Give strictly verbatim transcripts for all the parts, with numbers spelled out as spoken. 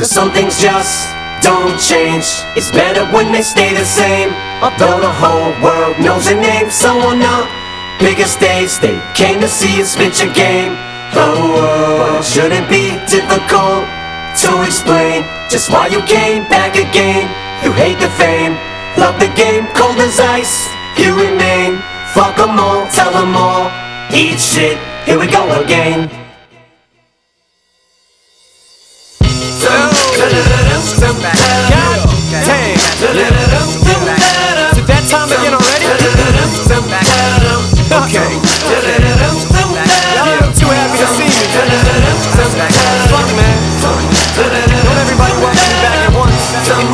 Cause some things just don't change. It's better when they stay the same. Although the whole world knows your name. So on the biggest stage they came to see you spit your game. Oh, oh, it shouldn't be difficult to explain just why you came back again. You hate the fame, love the game, cold as ice you remain. Fuck them all, tell them all, eat shit, here we go again. God damn. Is it that time again already? Okay. Y'all too happy to see me. Fuck man. Don't everybody welcome me back at once.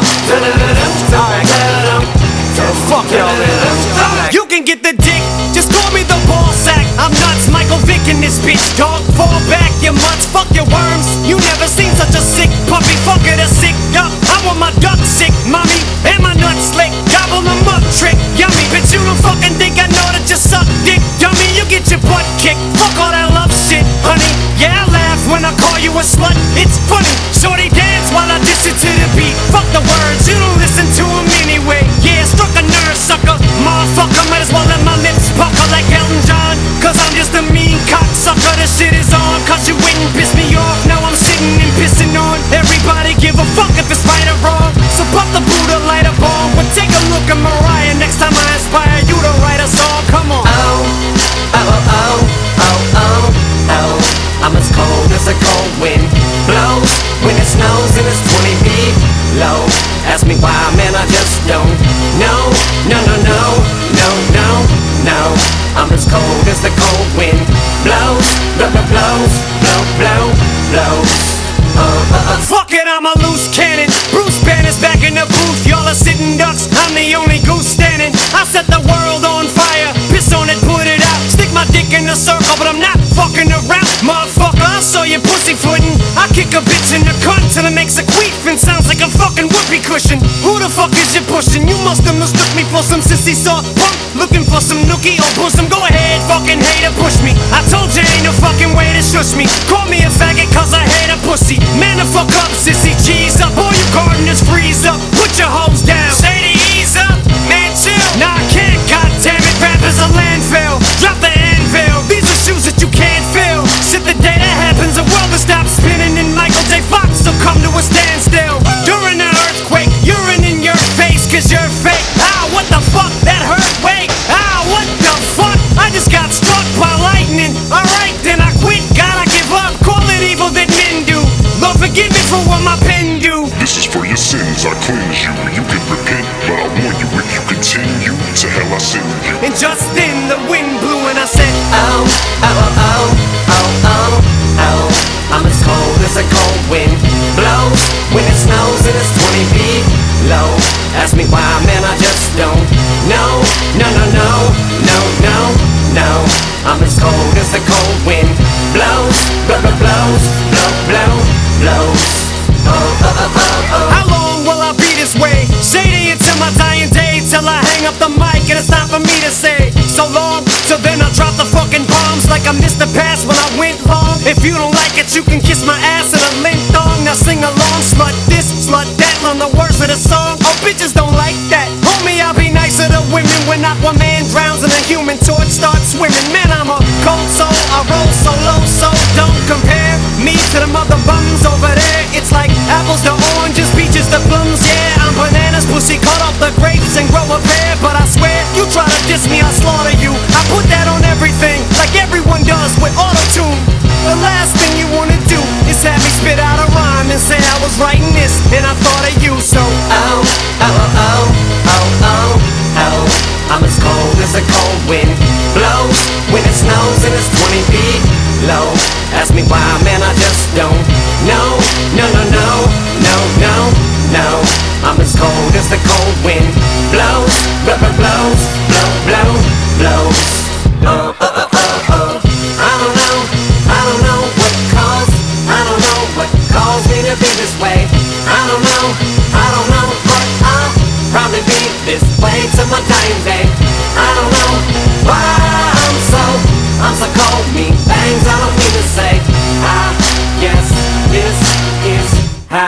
Alright. Fuck y'all man. You can get the dick, just call me the ball sack. I'm nuts, Michael Vick in this bitch, dog. Fall back, you mutts, fuck your worms. You never seen such a sick puppy, fuck it, a sick duck. I want my duck sick, mommy, and my nuts slick. Gobble them up, trick, yummy. Bitch, you don't fucking think I know that you suck dick, dummy. You get your butt kicked, fuck all that love shit, honey. Yeah, I laugh when I call you a slut, it's funny. Shorty dance while I diss it to the beat. Fuck the words, you don't listen to them anyway. Yeah, struck a nerve, sucker, motherfucker. Might as well let my lips pucker like Elton John. Cause I'm just a mean cocksucker, the shit is on. Cause you wouldn't piss me off, now I'm sitting and pissing on everybody. Give a fuck if it's right or wrong. So pop the Buddha, light a bomb. But take a look at Mariah, next time I inspire you to write a song, come on. Oh, oh, oh, oh, oh, oh, oh. I'm as cold as a cold wind blows when it snows and it's twenty feet low. Ask me why, man, I just don't know. No, no, no, no, no, no. I'm as cold as the cold wind blows, blow, blow, blows, blow, blow, blows. Uh, uh, uh. Fuck it, I'm a loose cannon. Bruce Banner's back in the booth. Y'all are sitting ducks, I'm the only goose standing. I set the world on fire, piss on it, put it out. Stick my dick in a circle, but I'm not fucking around. Motherfucker, I saw you pussyfootin'. I kick a bitch in the cunt till it makes a queef and sounds like a fucking whoopee cushion. Who the fuck is you pushing? You must have mistook me for some sissy soft punk. Looking for some nookie or bosom. Go ahead, fucking hater, push me. I told you ain't no fucking way to shush me. Call me a faggot cause I hate a pussy. Man, the fuck up, sissy, cheese up. All you gardeners freeze up. Put your hoes down. Shady, ease up. Man, chill. Nah, I can't, goddammit. Rap is a landfill. Drop the anvil. These are shoes that you can't fill. Shit, the day that happens, the world will stop spinning and Michael J. Fox will come to a standstill. During the earthquake, urine in your face cause you're fake. Ah, what the fuck? That hurt, wait. Ah, what the fuck? I just got struck by lightning. Alright, then I quit. God, I give up. Call it evil that men do. Lord, forgive me for what my pen do. This is for your sins, I cleanse you. You can repent, but I warn you, if you continue, to hell I send you. And just then the wind blew and I said, Oh, oh, oh, oh, oh, oh, oh. I'm as cold as a cold wind blows when it snows and it's twenty feet low. Ask me why, man, I just don't know. No, no, no, no, no, no. I'm as cold as the cold wind blows, blow, blow, blows, blow, blow, blows. Oh, oh, oh, oh, oh. how long will I be this way? Shady until my dying day, till I hang up the mic and it's time for me to say so long. So then I drop the fucking bombs like I missed the pass when I went long. If you don't like it, you can kiss my ass in a lint thong. Now sing along, slut this, slut that, learn the words of the song. Oh, bitches don't like that. Homie, I'll be nicer to women when Aquaman drowns and a human torch starts swimming. Man, I'm a cold soul, I roll so low, so don't compare me to the mother bums over there. It's like apples to oranges, peaches to plums. Yeah, I'm bananas, pussy, cut off the grapes and grow a pear. But I swear, you try to diss me, I slaughter you. I put that on everything, like everyone does with auto-tune. The last thing you wanna do is have me spit out a rhyme and say I was writing this and I thought of you. So Oh, oh, oh, oh, oh, oh. I'm as cold as a cold wind blows when it snows and it's twenty feet low. Ask me why, man, I just don't know. No, no, no, no, no, no. I'm as cold as the cold wind blows, blow, blow, blows, blow, blow, blows. Oh, oh, oh, oh, oh. I don't know, I don't know what caused, I don't know what caused me to be this way. I don't know, I don't know, but I'll probably be this way till my dying day. I don't know why I'm so, I'm so cold, mean things I don't mean to say. I guess this is how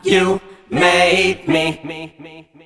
You made me.